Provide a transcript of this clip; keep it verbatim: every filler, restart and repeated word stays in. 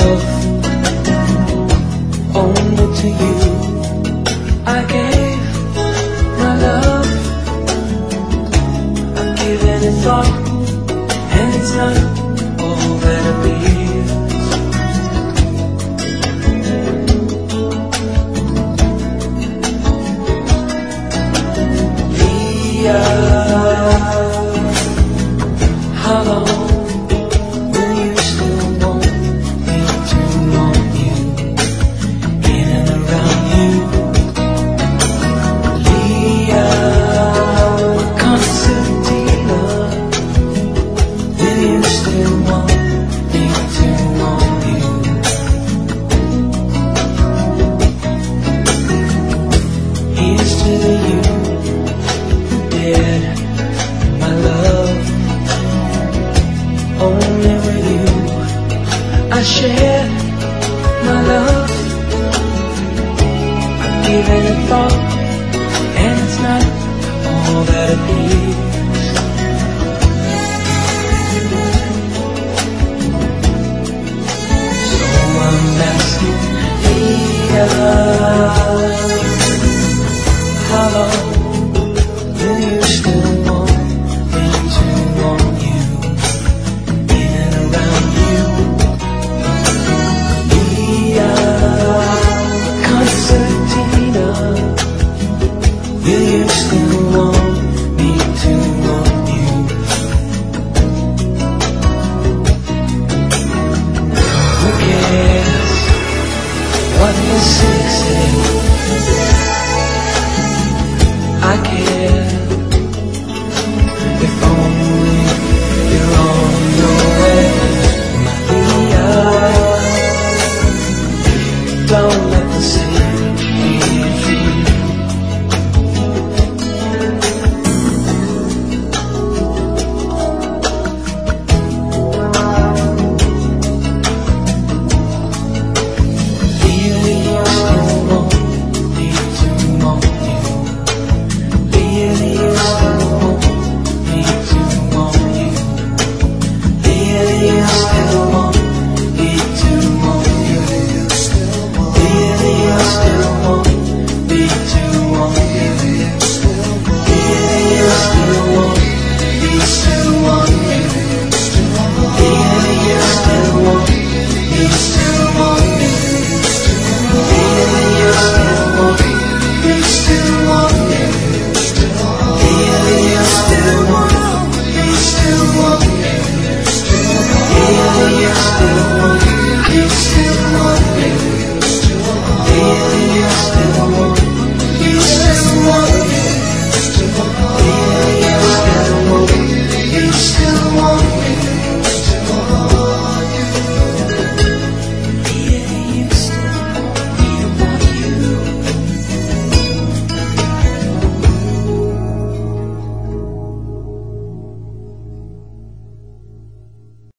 love, only to you I gave my love. I've given it thought, and it's not all that appears. How long will you still want me to want you, in and around you? Leah, concertina, will you still want me to want you? Here's to you, dead, my love. Only with you I share my love. I've given it thought, and it's not all that appears.